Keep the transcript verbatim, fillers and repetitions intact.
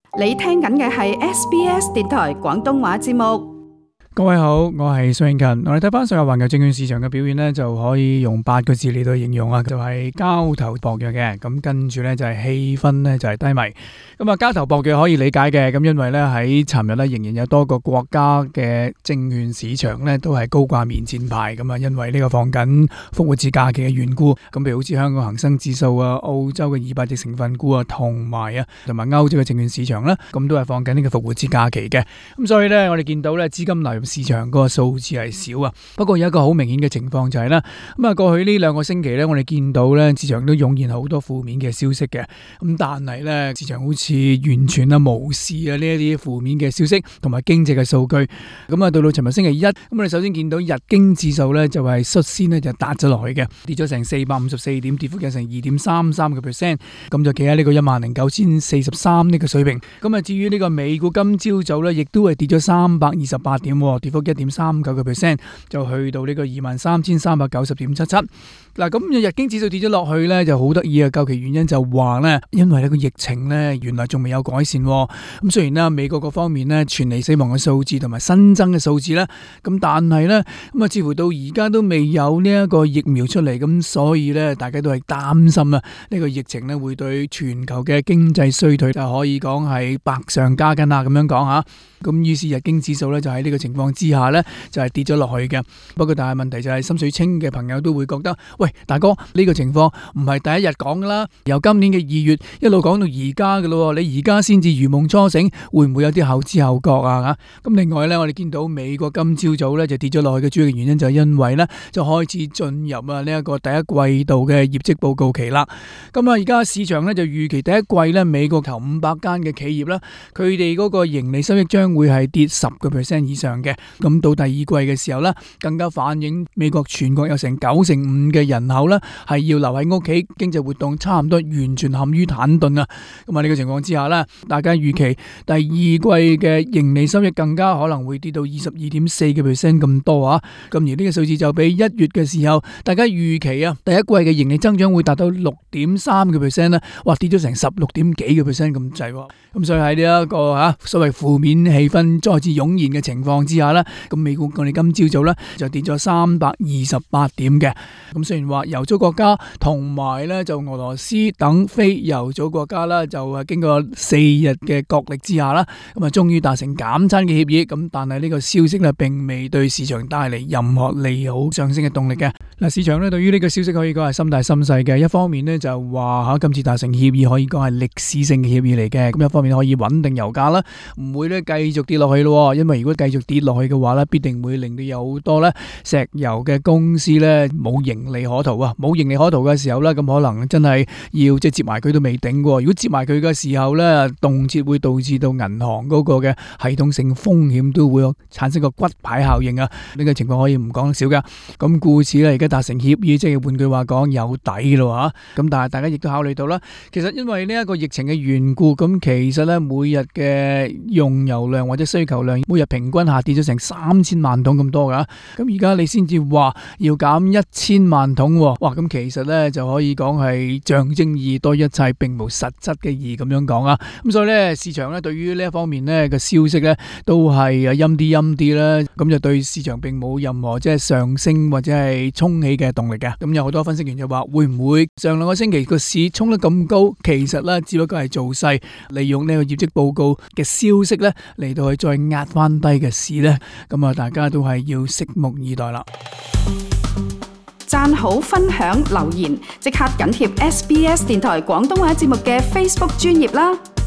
你聽緊嘅係 S B S 電台廣東話節目。 各位好，我係蘇永勤。我哋睇翻上日環球證券市場嘅表現呢，就可以用八個字嚟到形容啊，就係交投薄弱嘅。咁跟住呢，就係氣氛呢，就係低迷。咁啊，交投薄弱可以理解嘅，咁因為呢，喺尋日呢，仍然有多個國家嘅證券市場呢，都係高掛免戰牌咁啊，因為呢個放緊復活節假期嘅緣故。咁譬如好似香港恒生指數啊、澳洲嘅二百隻成分股啊，同埋啊同埋歐洲嘅證券市場呢，咁都係放緊呢個復活節假期嘅。咁所以呢，我哋見到呢，資金流入市場個數字係少啊，不過有一個好明顯嘅情況就係啦，咁啊過去呢兩個星期咧，我哋見到咧市場都湧現好多負面嘅消息嘅，咁但係咧市場好似完全啊無視啊呢一啲負面嘅消息同埋經濟嘅數據，咁啊到到尋日星期一，咁我哋首先見到日經指數咧就係率先咧就打咗落去嘅，跌咗成四百五十四點，跌幅有成二點三三個 percent， 咁就企喺呢個一萬零九千四十三呢個水平。咁啊至於呢個美股今朝早咧，亦都係跌咗三百二十八點，跌幅一點三九個 percent， 就去到呢個二萬三千三百九十點七七。嗱，咁日經指數跌咗落去咧，就好得意啊！究其原因就話咧，因為呢個疫情咧，原來仲未有改善。咁雖然咧美國各方面咧傳嚟死亡嘅數字同埋新增嘅數字咧，咁但係咧咁啊，似乎到而家都未有呢一個疫苗出嚟，咁所以咧大家都係擔心啊，呢個疫情咧會對全球嘅經濟衰退就可以講係百上加斤啊！咁樣講吓，咁於是日經指數咧就喺呢個情況之下咧就係跌咗落去嘅。不過但係問題就係心水清嘅朋友都會覺得，喂大哥，呢個情況唔係第一日講噶啦，由今年嘅二月一路講到而家噶咯，你而家先至如夢初醒，會唔會有啲後知後覺啊？咁另外咧，我哋見到美國今朝早咧就跌咗落去嘅主要原因就係因為咧就開始進入啊呢一個第一季度嘅業績報告期啦。咁啊而家市場咧就預期第一季咧美國頭五百間嘅企業啦，佢哋嗰個盈利收益將會係跌十個 percent 以上嘅。咁到第二季嘅時候咧，更加反映美國全國有成九成五嘅人口咧係要留喺屋企，經濟活動差唔多完全陷於癱瘓啊！咁啊呢個情況之下咧，大家預期第二季嘅盈利收益更加可能會跌到二十二點四個 percent 咁多啊！咁而呢個數字就比一月嘅時候，大家預期啊第一季嘅盈利增長會達到六點三個 percent 咧，哇跌咗成十六點幾個 percent 咁滯喎！咁所以喺呢一個吓所謂負面氣氛再次湧現嘅情況之下咧，咁美股我哋今朝早咧就跌咗三百二十八點嘅。咁雖然話油組國家同埋咧就俄羅斯等非油組國家啦，就係經過四日嘅角力之下啦，咁啊終於達成減產嘅協議。咁但係呢個消息咧並未對市場帶嚟任何利好上升嘅動力嘅。嗱，市場咧對於呢個消息可以講係心大心細嘅。一方面咧就話吓今次達成協議可以講係歷史性嘅協議嚟嘅，咁一方面可以穩定油價啦，唔會咧繼續跌落去咯。因為如果繼續跌落去嘅話咧，必定會令到有好多咧石油嘅公司咧冇盈利可圖啊！冇盈利可圖嘅時候咧，咁可能真係要即係接埋佢都未頂喎。如果接埋佢嘅時候咧，動輒會導致到銀行嗰個嘅系統性風險都會產生個骨牌效應啊！呢個情況可以唔講得少噶。咁故此咧，而家達成協議，即係換句話講有底咯吓。咁但係大家亦都考慮到啦，其實因為呢一個疫情嘅緣故，咁其實咧每日嘅用油量或者需求量，每日平均下跌咗成三千萬桶咁多噶。咁而家你先至話要減一千萬桶，哇！咁其實咧就可以講係象徵意義多一切，並無實質嘅意義咁樣講啊。咁所以咧，市場咧對於呢一方面咧嘅消息咧，都係啊陰啲陰啲啦。咁就對市場並冇任何即係上升或者係衝起嘅動力嘅。咁有好多分析員就話，會唔會上兩個星期個市衝得咁高，其實咧只不過係造勢，利用呢個業績報告嘅消息咧嚟到去再壓翻低嘅市咧。咁啊，大家都係要拭目以待啦。 讚好、分享、留言，即刻緊貼 S B S 電台廣東話節目嘅 Facebook 專頁啦！